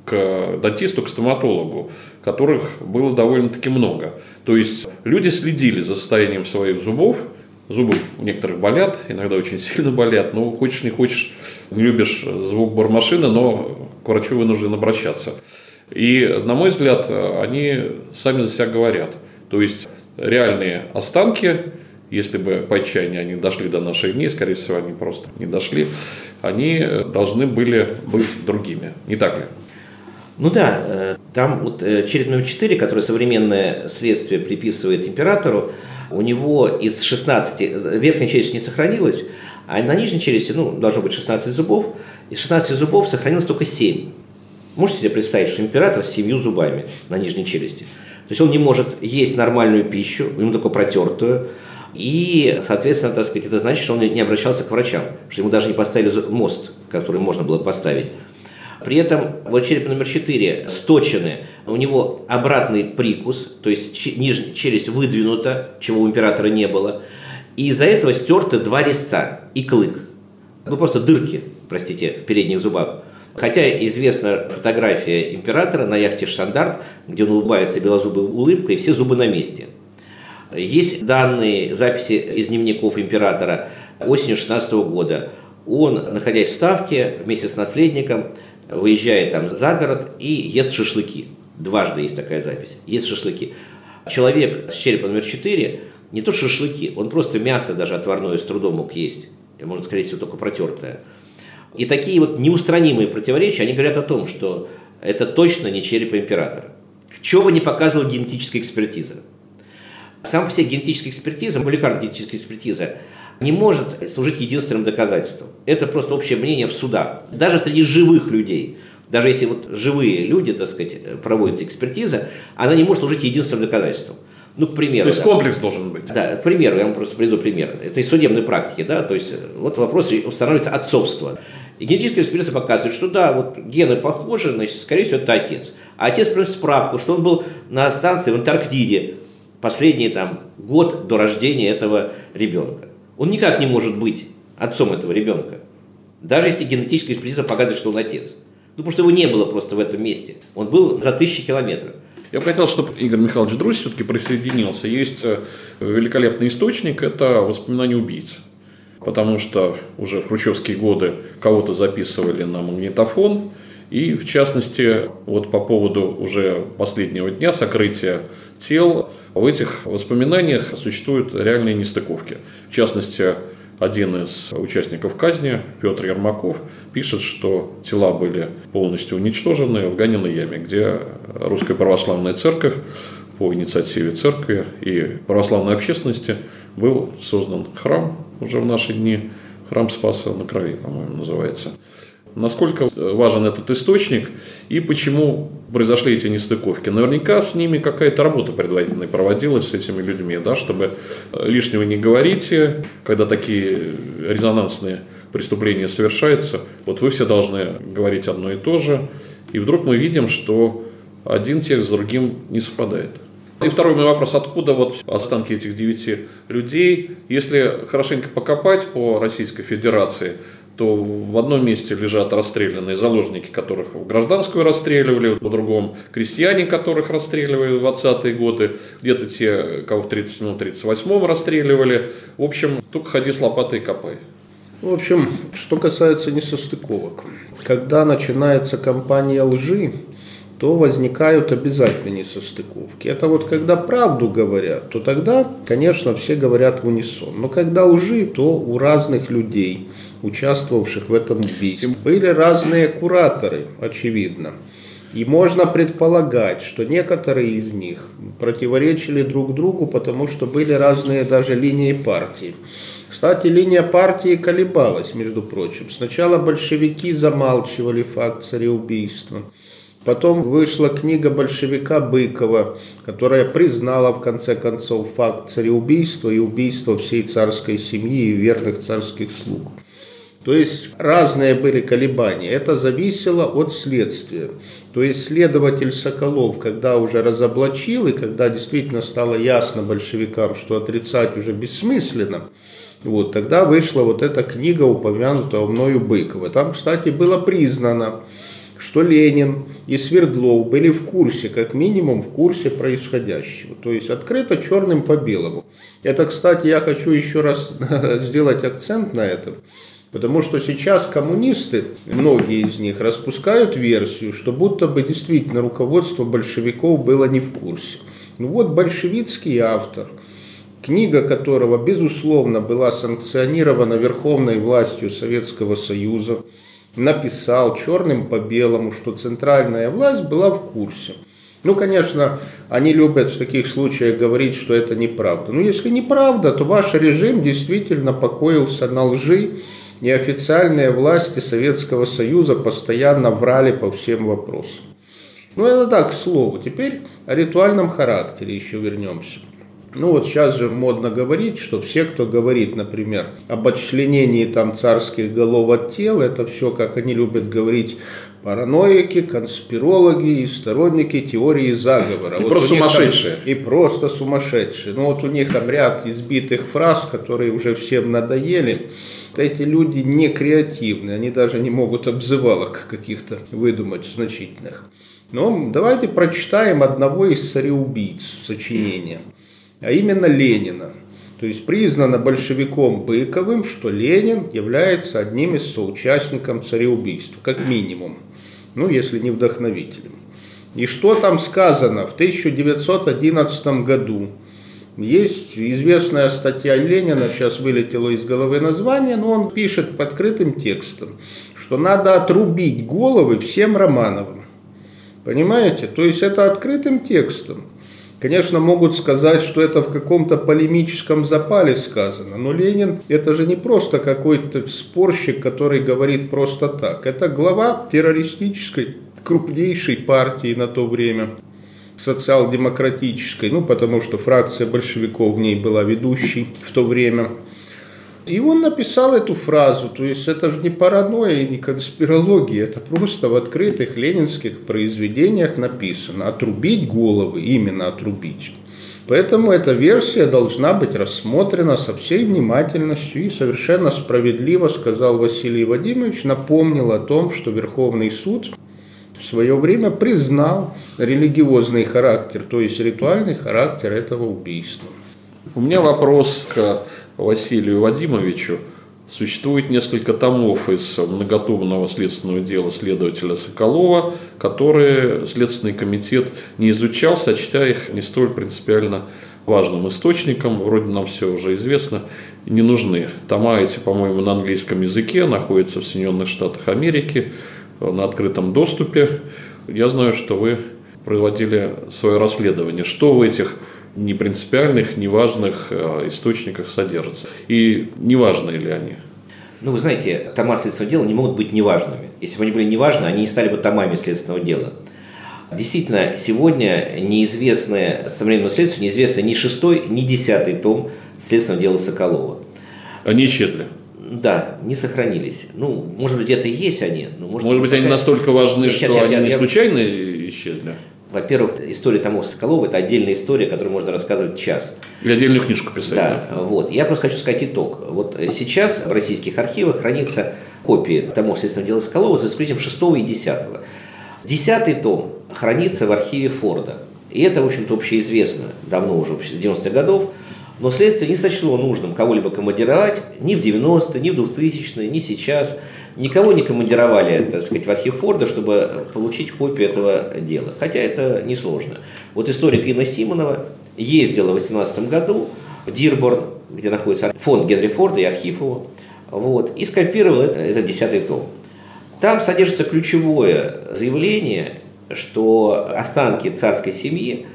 к дантисту, к стоматологу, которых было довольно-таки много. То есть люди следили за состоянием своих зубов. Зубы у некоторых болят, иногда очень сильно болят, но хочешь не хочешь, не любишь звук бормашины, но к врачу вынужден обращаться. И, на мой взгляд, они сами за себя говорят. То есть реальные останки, если бы по отчаянию они дошли до наших дней, скорее всего, они просто не дошли, они должны были быть другими. Не так ли? Ну да, там вот череп номер 4, который современное следствие приписывает императору, у него из 16, верхняя челюсть не сохранилась, а на нижней челюсти, должно быть 16 зубов, из 16 зубов сохранилось только 7. Можете себе представить, что император с 7 зубами на нижней челюсти? То есть он не может есть нормальную пищу, ему только протертую, и, соответственно, так сказать, это значит, что он не обращался к врачам, что ему даже не поставили мост, который можно было поставить. При этом вот череп номер 4 сточены, у него обратный прикус, то есть нижняя челюсть выдвинута, чего у императора не было, и из-за этого стерты 2 резца и клык. Просто дырки, простите, в передних зубах. Хотя известна фотография императора на яхте «Штандарт», где он улыбается белозубой улыбкой, и все зубы на месте. Есть данные, записи из дневников императора осенью 16 года. Он, находясь в Ставке вместе с наследником, выезжает там за город и ест шашлыки. Дважды есть такая запись. Ест шашлыки. Человек с черепом номер 4, не то шашлыки, он просто мясо даже отварное с трудом мог есть. Может, скорее всего, только протертое. И такие вот неустранимые противоречия, они говорят о том, что это точно не череп императора. Чего бы не показывала генетическая экспертиза. Сама по себе генетическая экспертиза, молекулярная генетическая экспертиза, не может служить единственным доказательством. Это просто общее мнение в судах. Даже среди живых людей, даже если вот живые люди, так сказать, проводится экспертиза, она не может служить единственным доказательством. К примеру. То есть комплекс должен быть. Да, к примеру, я вам просто приведу пример. Это из судебной практики, да, то есть вот вопрос устанавливается отцовство. И генетическая экспертиза показывает, что да, вот гены похожи, значит, скорее всего, это отец. А отец приносит справку, что он был на станции в Антарктиде последний год до рождения этого ребенка. Он никак не может быть отцом этого ребенка, даже если генетическая экспертиза показывает, что он отец. Потому что его не было просто в этом месте. Он был за 1000 километров. Я бы хотел, чтобы Игорь Михайлович Друзь все-таки присоединился. Есть великолепный источник, это воспоминания убийц. Потому что уже в хрущевские годы кого-то записывали на магнитофон. И, в частности, вот по поводу уже последнего дня сокрытия тел, в этих воспоминаниях существуют реальные нестыковки. В частности, один из участников казни, Петр Ермаков, пишет, что тела были полностью уничтожены в Ганиной яме, где Русская Православная Церковь по инициативе церкви и православной общественности был создан храм уже в наши дни, храм Спаса на Крови, по-моему, называется. Насколько важен этот источник и почему произошли эти нестыковки? Наверняка с ними какая-то работа предварительная проводилась, с этими людьми, да, чтобы лишнего не говорить, когда такие резонансные преступления совершаются. Вот вы все должны говорить одно и то же, и вдруг мы видим, что один текст с другим не совпадает. И второй мой вопрос: откуда вот останки этих 9 людей? Если хорошенько покопать по Российской Федерации, то в одном месте лежат расстрелянные заложники, которых в гражданскую расстреливали, в другом крестьяне, которых расстреливали в 20-е годы, где-то те, кого в 37-38 расстреливали. В общем, только ходи с лопатой и копай. В общем, что касается несостыковок, когда начинается кампания лжи, то возникают обязательно несостыковки. Это вот когда правду говорят, то тогда, конечно, все говорят в унисон. Но когда лжи, то у разных людей, участвовавших в этом убийстве, были разные кураторы, очевидно. И можно предполагать, что некоторые из них противоречили друг другу, потому что были разные даже линии партии. Кстати, линия партии колебалась, между прочим. Сначала большевики замалчивали факт цареубийства. Потом вышла книга большевика Быкова, которая признала в конце концов факт цареубийства и убийства всей царской семьи и верных царских слуг. То есть разные были колебания. Это зависело от следствия. То есть следователь Соколов, когда уже разоблачил и когда действительно стало ясно большевикам, что отрицать уже бессмысленно, вот, тогда вышла вот эта книга, упомянутая мною Быкова. Там, кстати, было признано, что Ленин и Свердлов были в курсе, как минимум в курсе происходящего. То есть открыто черным по белому. Это, кстати, я хочу еще раз сделать акцент на этом. Потому что сейчас коммунисты, многие из них, распускают версию, что будто бы действительно руководство большевиков было не в курсе. Ну вот большевистский автор, книга которого, безусловно, была санкционирована верховной властью Советского Союза, написал черным по белому, что центральная власть была в курсе. Ну, конечно, они любят в таких случаях говорить, что это неправда. Но если неправда, то ваш режим действительно покоился на лжи, и официальные власти Советского Союза постоянно врали по всем вопросам. Ну, это так, к слову. Теперь о ритуальном характере еще вернемся. Ну, вот сейчас же модно говорить, что все, кто говорит, например, об отчленении там царских голов от тел, это все, как они любят говорить, параноики, конспирологи и сторонники теории заговора. И вот просто сумасшедшие. И просто сумасшедшие. Ну, вот у них там ряд избитых фраз, которые уже всем надоели. Эти люди не креативны, они даже не могут обзывалок каких-то выдумать значительных. Но давайте прочитаем одного из цареубийц сочинения, а именно Ленина. То есть признано большевиком Быковым, что Ленин является одним из соучастников цареубийства, как минимум, ну если не вдохновителем. И что там сказано в 1911 году? Есть известная статья Ленина, сейчас вылетело из головы название, но он пишет под открытым текстом, что надо отрубить головы всем Романовым. Понимаете? То есть это открытым текстом. Конечно, могут сказать, что это в каком-то полемическом запале сказано, но Ленин это же не просто какой-то спорщик, который говорит просто так. Это глава террористической крупнейшей партии на то время, социал-демократической, ну потому что фракция большевиков в ней была ведущей в то время. И он написал эту фразу, то есть это же не паранойя и не конспирология, это просто в открытых ленинских произведениях написано. Отрубить головы, именно отрубить. Поэтому эта версия должна быть рассмотрена со всей внимательностью и совершенно справедливо, сказал Василий Вадимович, напомнил о том, что Верховный суд в свое время признал религиозный характер, то есть ритуальный характер этого убийства. У меня вопрос к Василию Вадимовичу. Существует несколько томов из многотомного следственного дела следователя Соколова, которые Следственный комитет не изучал, сочтя их не столь принципиально важным источником. Вроде нам все уже известно, не нужны. Тома эти, по-моему, на английском языке, находятся в Соединенных Штатах Америки, на открытом доступе. Я знаю, что вы проводили свое расследование. Что в этих непринципиальных, неважных источниках содержится? И неважные ли они? Ну, вы знаете, тома следственного дела не могут быть неважными. Если бы они были неважны, они не стали бы томами следственного дела. Действительно, сегодня неизвестное современному следствию, неизвестно ни 6-й, ни 10-й том следственного дела Соколова. Они исчезли? Да, не сохранились. Ну, может быть, где-то есть они. Но может быть, они настолько важны, что они не случайно исчезли? Во-первых, история томов Соколова – это отдельная история, которую можно рассказывать час. И отдельную книжку писать. Да, вот. Я просто хочу сказать итог. Вот сейчас в российских архивах хранится копии томов следственного дела Соколова за исключением 6-го и 10-го. 10-й том хранится в архиве Форда. И это, в общем-то, общеизвестно давно уже, с 90-х годов. Но следствие не сочло нужным кого-либо командировать ни в 90-е, ни в 2000-е, ни сейчас. Никого не командировали, так сказать, в архив Форда, чтобы получить копию этого дела. Хотя это несложно. Вот историк Инна Симонова ездила в 2018 году в Дирборн, где находится фонд Генри Форда и архив его, вот, и скопировала этот 10-й том. Там содержится ключевое заявление, что останки царской семьи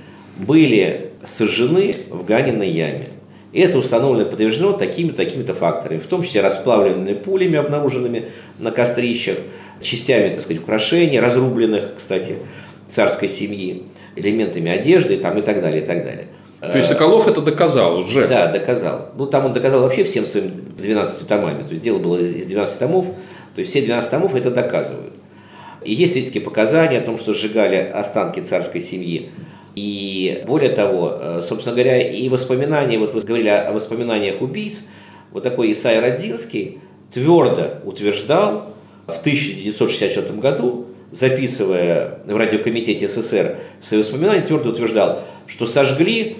были сожжены в Ганиной яме. И это установлено и подтверждено такими-то факторами, в том числе расплавленными пулями, обнаруженными на кострищах, частями, так сказать, украшений, разрубленных, кстати, царской семьи, элементами одежды там, и так далее, и так далее. То есть Соколов это доказал уже? Да, доказал. Ну, там он доказал вообще всем своим 12 томами. То есть дело было из 12 томов, то есть все 12 томов это доказывают. И есть свидетельские показания о том, что сжигали останки царской семьи. И более того, собственно говоря, и воспоминания, вот вы говорили о воспоминаниях убийц, вот такой Исайя Родзинский твердо утверждал в 1964 году, записывая в радиокомитете СССР свои воспоминания, твердо утверждал, что сожгли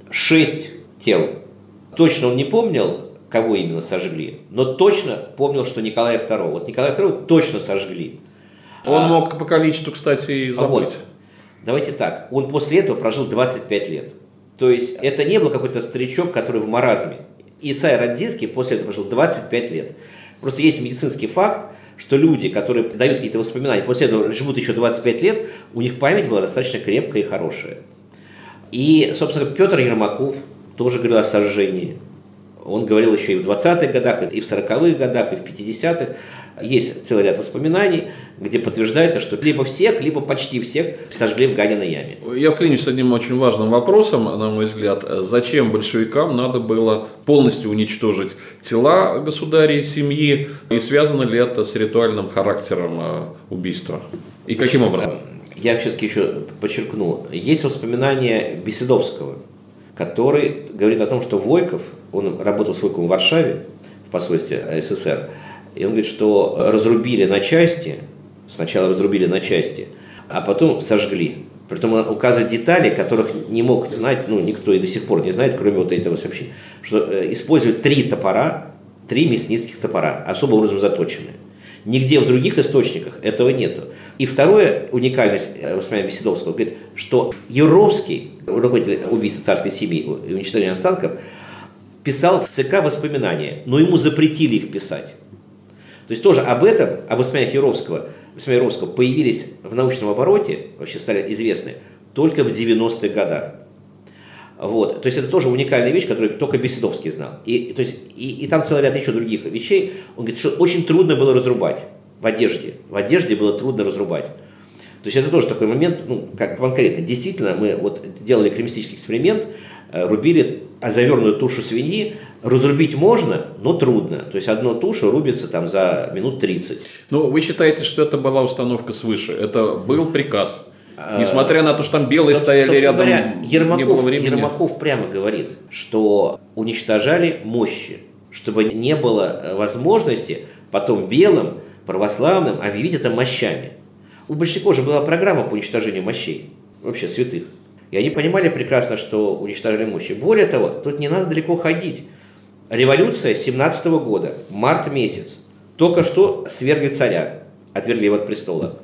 6 тел. Точно он не помнил, кого именно сожгли, но точно помнил, что Николая II. Вот Николая II точно сожгли. Он мог по количеству, кстати, и забыть. Вот. Давайте так, он после этого прожил 25 лет. То есть это не был какой-то старичок, который в маразме. Исайя Радзинский после этого прожил 25 лет. Просто есть медицинский факт, что люди, которые дают какие-то воспоминания, после этого живут еще 25 лет, у них память была достаточно крепкая и хорошая. И, собственно, Петр Ермаков тоже говорил о сожжении. Он говорил еще и в 20-х годах, и в 40-х годах, и в 50-х. Есть целый ряд воспоминаний, где подтверждается, что либо всех, либо почти всех сожгли в Ганиной яме. Я вклинюсь с одним очень важным вопросом, на мой взгляд. Зачем большевикам надо было полностью уничтожить тела государей и семьи? И связано ли это с ритуальным характером убийства? И каким образом? Я все-таки еще подчеркну. Есть воспоминания Беседовского, который говорит о том, что Войков, он работал с Войковым в Варшаве, в посольстве СССР, и он говорит, что разрубили на части, сначала разрубили на части, а потом сожгли. Притом он указывает детали, которых не мог знать, никто и до сих пор не знает, кроме вот этого сообщения, что используют 3 топора, 3 мясницких топора, особым образом заточенные. Нигде в других источниках этого нету. И второе, уникальность воспоминаний Беседовского, говорит, что Юровский, руководитель убийства царской семьи и уничтожения останков, писал в ЦК воспоминания, но ему запретили их писать. То есть тоже об этом, о воспоминаниях Юровского появились в научном обороте, вообще стали известны, только в 90-х годах. Вот. То есть это тоже уникальная вещь, которую только Беседовский знал. И там целый ряд еще других вещей. Он говорит, что очень трудно было разрубать в одежде. В одежде было трудно разрубать. То есть это тоже такой момент, как конкретно. Действительно, мы вот делали криминалистический эксперимент, рубили завернутую тушу свиньи. Разрубить можно, но трудно. То есть одну тушу рубится там за минут 30. Вы считаете, что это была установка свыше? Это был приказ? Несмотря на то, что там белые стояли рядом, говоря, не было времени. Ермаков прямо говорит, что уничтожали мощи, чтобы не было возможности потом белым, православным объявить это мощами. У большевиков же была программа по уничтожению мощей, вообще святых. И они понимали прекрасно, что уничтожали мощи. Более того, тут не надо далеко ходить. Революция 17 года, март месяц. Только что свергли царя, отвергли его от престола.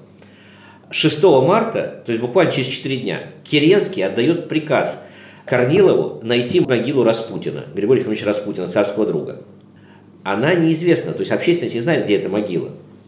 6 марта, то есть буквально через 4 дня, Керенский отдает приказ Корнилову найти могилу Распутина, Григория Ефимовича Распутина, царского друга. Она неизвестна, то есть общественность не знает, где эта могила.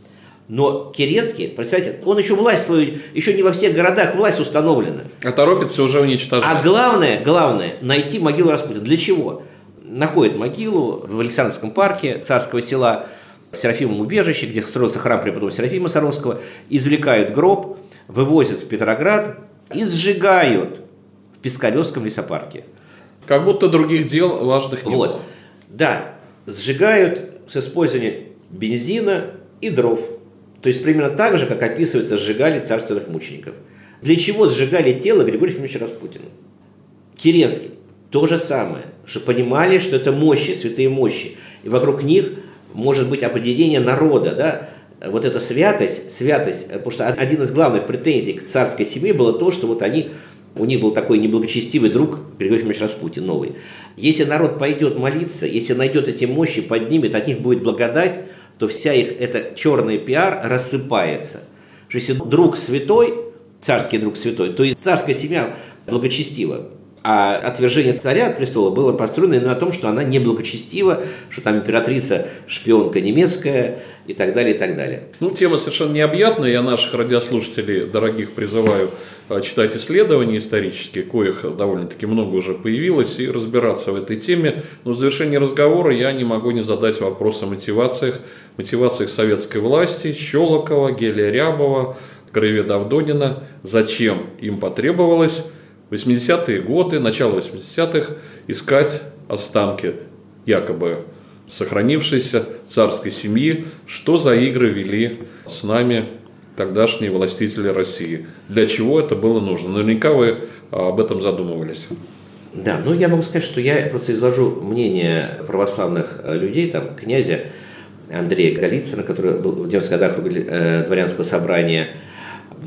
Но Керенский, представьте, он еще власть свою, еще не во всех городах власть установлена. А торопится уже уничтожать. А главное, найти могилу Распутина. Для чего? Находят могилу в Александровском парке царского села, в Серафимовом убежище, где строился храм преподобного Серафима Саровского, извлекают гроб, вывозят в Петроград и сжигают в Пискалевском лесопарке. Как будто других дел важных не было. Да, сжигают с использованием бензина и дров. То есть примерно так же, как описывается, сжигали царственных мучеников. Для чего сжигали тело Григория Ефимовича Распутина? Керенский. То же самое, что понимали, что это мощи, святые мощи. И вокруг них может быть определение народа, да? Вот эта святость, потому что один из главных претензий к царской семье было то, что вот у них был такой неблагочестивый друг Григорий Ефимович Распутин, новый. Если народ пойдет молиться, если найдет эти мощи, поднимет, от них будет благодать, то вся их, это черный пиар рассыпается. Что если друг святой, царский друг святой, то и царская семья благочестива. А отвержение царя от престола было построено на том, что она неблагочестива, что там императрица шпионка немецкая и так далее, и так далее. Тема совершенно необъятная. Я наших радиослушателей, дорогих, призываю читать исследования исторические, коих довольно-таки много уже появилось, и разбираться в этой теме. Но в завершении разговора я не могу не задать вопрос о мотивациях советской власти, Щелокова, Гелия Рябова, Краеведа Авдонина. Зачем им потребовалось в 80-е годы, начало 80-х, искать останки якобы сохранившейся царской семьи, что за игры вели с нами тогдашние властители России. Для чего это было нужно? Наверняка вы об этом задумывались. Да, я могу сказать, что я просто изложу мнение православных людей, князя Андрея Голицына, который был в 90-х годах руководитель дворянского собрания,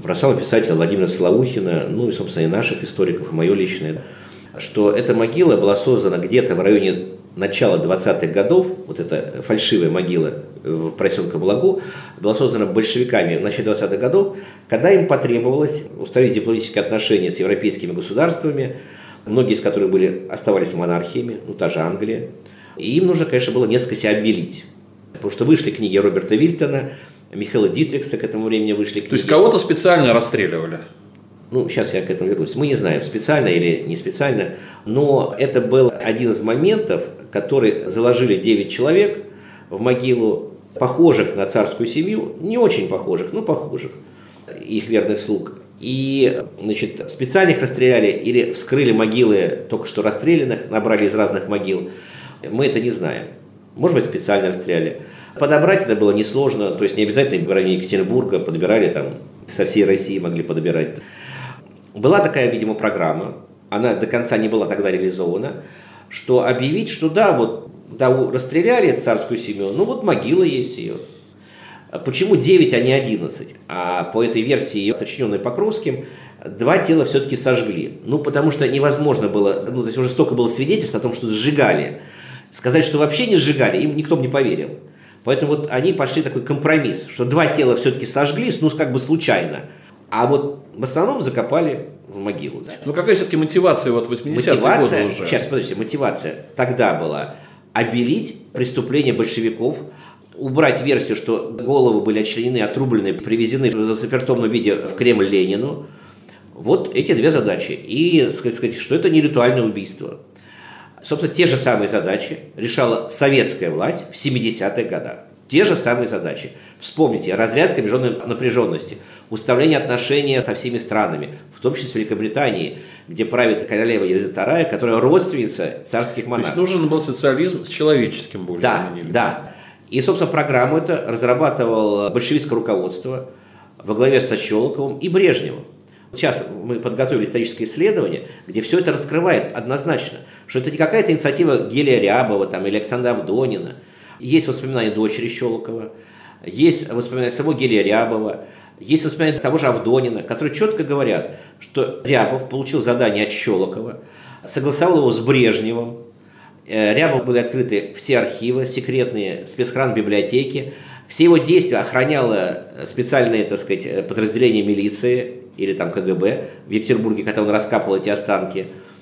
про самого писателя Владимира Солоухина, ну и, собственно, и наших историков, и мое личное, что эта могила была создана где-то в районе начала 20-х годов, вот эта фальшивая могила в поселке Благу, была создана большевиками в начале 20-х годов, когда им потребовалось установить дипломатические отношения с европейскими государствами, многие из которых оставались монархиями, ну та же Англия, и им нужно, конечно, было несколько себя обелить, потому что вышли книги Роберта Вильтона, Михаила Дитрихса к этому времени вышли книги. То есть кого-то специально расстреливали? Ну, сейчас я к этому вернусь. Мы не знаем, специально или не специально, но это был один из моментов, который заложили 9 человек в могилу, похожих на царскую семью, не очень похожих, но похожих, их верных слуг. И, значит, специально их расстреляли или вскрыли могилы только что расстрелянных, набрали из разных могил. Мы это не знаем. Может быть, специально расстреляли. Подобрать это было несложно, то есть не обязательно в районе Екатеринбурга подбирали, там со всей России могли подбирать. Была такая, видимо, программа, она до конца не была тогда реализована, что объявить, что расстреляли царскую семью, ну вот могила есть ее. Почему 9, а не 11? А по этой версии, сочиненной Покровским, 2 тела все-таки сожгли. Ну, потому что невозможно было, то есть уже столько было свидетельств о том, что сжигали. Сказать, что вообще не сжигали, им никто бы не поверил. Поэтому вот они пошли такой компромисс, что 2 тела все-таки сожгли, ну, как бы случайно. А вот в основном закопали в могилу. Да? Ну, какая все-таки мотивация вот 80-е годы уже? Сейчас, подождите, мотивация тогда была обелить преступления большевиков, убрать версию, что головы были отчленены, отрублены, привезены в запертом виде в Кремль Ленину. Вот эти 2 задачи. И сказать, что это не ритуальное убийство. Собственно, те же самые задачи решала советская власть в 70-х годах. Те же самые задачи. Вспомните, разрядка международной напряженности, установление отношений со всеми странами, в том числе с Великобританией, где правит королева Елизавета II, которая родственница царских монархов. То есть нужен был социализм с человеческим более. Да. И, собственно, программу это разрабатывало большевистское руководство во главе со Щелоковым и Брежневым. Сейчас мы подготовили историческое исследование, где все это раскрывает однозначно, что это не какая-то инициатива Гелия Рябова или Александра Авдонина. Есть воспоминания дочери Щелокова, есть воспоминания самого Гелия Рябова, есть воспоминания того же Авдонина, которые четко говорят, что Рябов получил задание от Щелокова, согласовал его с Брежневым. Рябову были открыты все архивы, секретные спецхранбиблиотеки. Все его действия охраняло специальное, подразделение милиции или КГБ в Екатеринбурге, когда он раскапывал эти останки.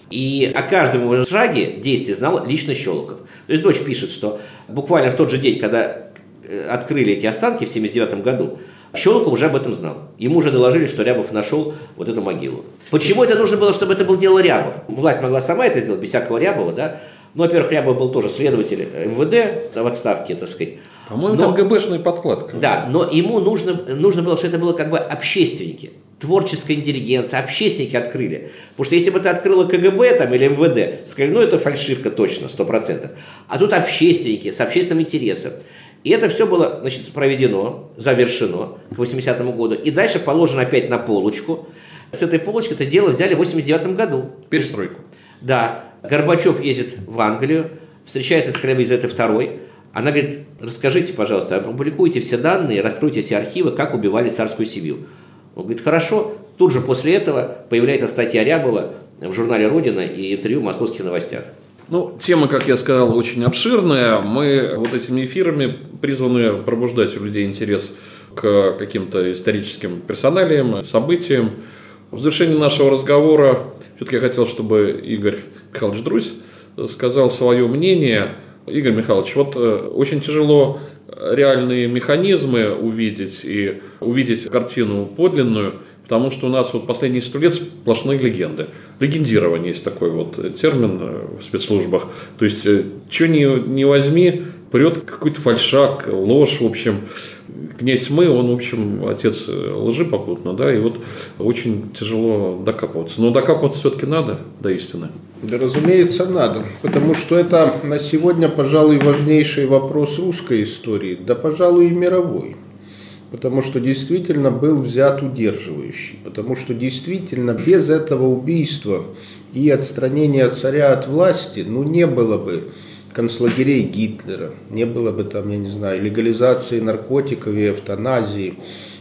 И о каждом его шаге действий знал лично Щелоков. То есть дочь пишет, что буквально в тот же день, когда открыли эти останки в 1979 году, Щелоков уже об этом знал. Ему уже доложили, что Рябов нашел вот эту могилу. Почему это нужно было, чтобы это был дело Рябов? Власть могла сама это сделать, без всякого Рябова, да? Ну, во-первых, Рябов был тоже следователь МВД в отставке, По-моему, там ГБшная подкладка. Да, но ему нужно было, чтобы это было общественники, творческая интеллигенция, общественники открыли. Потому что если бы это открыло КГБ или МВД, сказали, это фальшивка точно, 100%. А тут общественники с общественным интересом. И это все было, проведено, завершено к 80-му году. И дальше положено опять на полочку. С этой полочки это дело взяли в 89-м году. Перестройку. Да. Горбачев ездит в Англию, встречается с королевой Елизаветой II. Она говорит, расскажите, пожалуйста, опубликуйте все данные, раскройте все архивы, как убивали царскую семью. Он говорит, хорошо. Тут же после этого появляется статья Рябова в журнале «Родина» и интервью в «Московских новостях». Тема, как я сказал, очень обширная. Мы вот этими эфирами призваны пробуждать у людей интерес к каким-то историческим персоналиям, событиям. В завершении нашего разговора все-таки я хотел, чтобы Игорь Михайлович Друзь сказал свое мнение. Игорь Михайлович, очень тяжело реальные механизмы увидеть и увидеть картину подлинную, потому что у нас последние 100 лет сплошные легенды. Легендирование есть такой термин в спецслужбах. То есть, что ни возьми, прет какой-то фальшак, ложь, в общем. Князь Тьмы, он, в общем, отец лжи попутно, да, и очень тяжело докапываться. Но докапываться все-таки надо до истины. Да, разумеется, надо, потому что это на сегодня, пожалуй, важнейший вопрос русской истории, да, пожалуй, и мировой. Потому что действительно был взят удерживающий, потому что действительно без этого убийства и отстранения царя от власти, не было бы концлагерей Гитлера, не было бы легализации наркотиков и эвтаназии,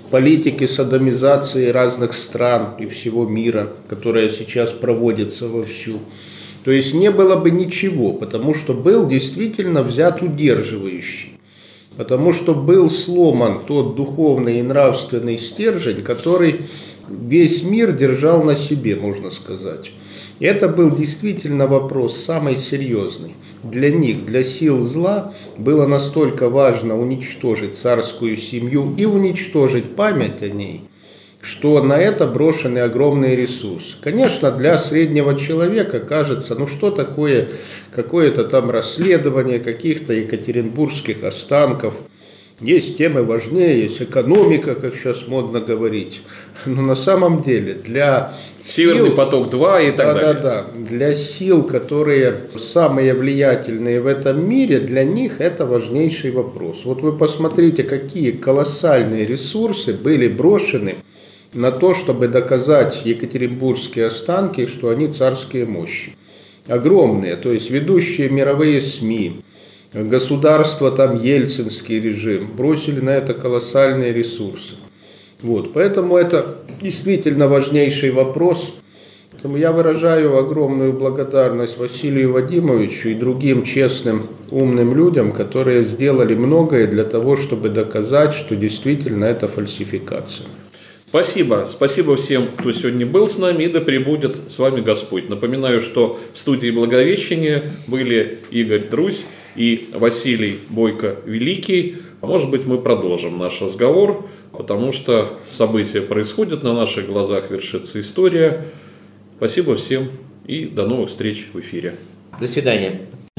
политики содомизации разных стран и всего мира, которая сейчас проводится вовсю. То есть не было бы ничего, потому что был действительно взят удерживающий. Потому что был сломан тот духовный и нравственный стержень, который весь мир держал на себе, можно сказать. И это был действительно вопрос самый серьезный. Для них, для сил зла, было настолько важно уничтожить царскую семью и уничтожить память о ней, что на это брошены огромные ресурсы. Конечно, для среднего человека кажется, ну что такое какое-то там расследование каких-то екатеринбургских останков. Есть темы важнее, есть экономика, как сейчас модно говорить. Но на самом деле для Северный поток-2 и так далее. Да, для сил, которые самые влиятельные в этом мире, для них это важнейший вопрос. Вот вы посмотрите, какие колоссальные ресурсы были брошены на то, чтобы доказать екатеринбургские останки, что они царские мощи. Огромные, то есть ведущие мировые СМИ, государство, там ельцинский режим, бросили на это колоссальные ресурсы. Вот, поэтому это действительно важнейший вопрос. Поэтому я выражаю огромную благодарность Василию Вадимовичу и другим честным, умным людям, которые сделали многое для того, чтобы доказать, что действительно это фальсификация. Спасибо. Спасибо всем, кто сегодня был с нами, и да пребудет с вами Господь. Напоминаю, что в студии Благовещения были Игорь Трусь и Василий Бойко-Великий. Может быть, мы продолжим наш разговор, потому что события происходят, на наших глазах вершится история. Спасибо всем и до новых встреч в эфире. До свидания.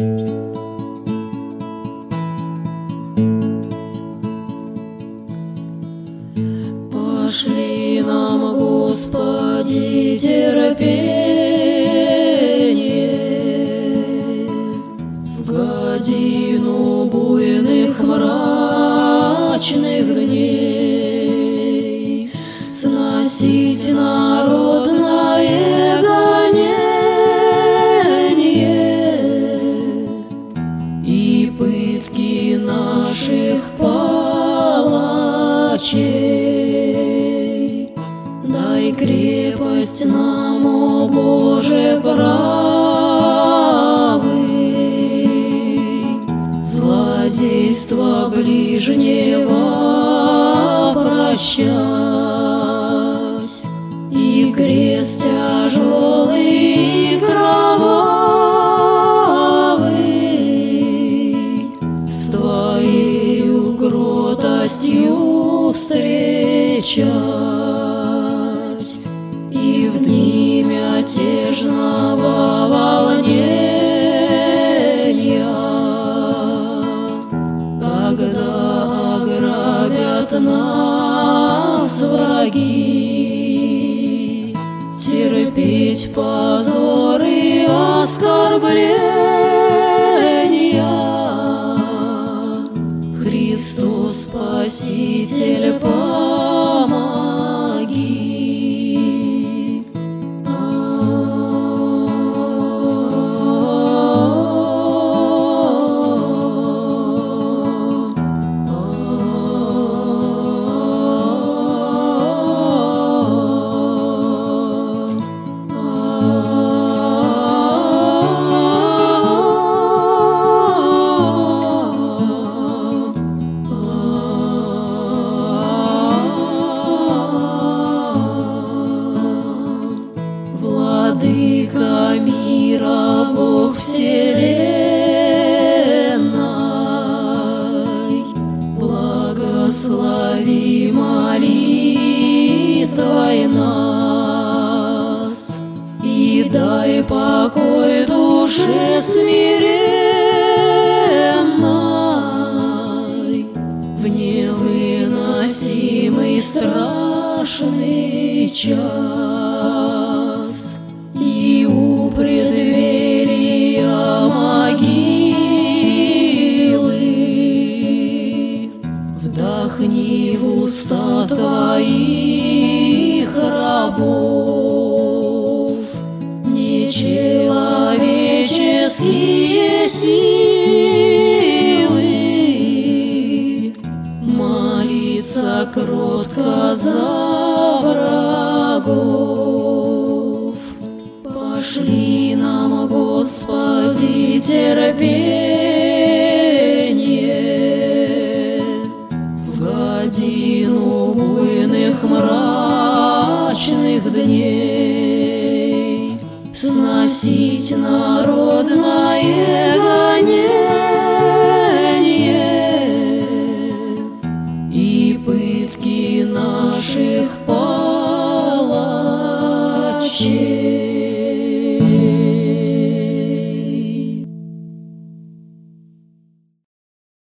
Пошли нам, Господи, терпение в годину буйных мрачных дней, сносить народное гонение и пытки наших палачей. Дай крепость нам, о Боже, правый, злодейство ближнего прощась, и крест тяжелый и кровавый с Твоею кротостью встречать. И в дни мятежного волнения, когда ограбят нас враги, терпеть позор и оскорбления, Христос Спаситель, помоги. Владыка мира, Бог вселенной, благослови молитвой нас и дай покой душе смиренной в невыносимый страшный час. И у преддверия могилы вдохни в уста Твоих рабов нечеловеческие силы, молиться так кротко за врагов. Пошли нам, Господи, терпение в годину буйных мрачных дней, сносить народное гонение и пытки наших палачей.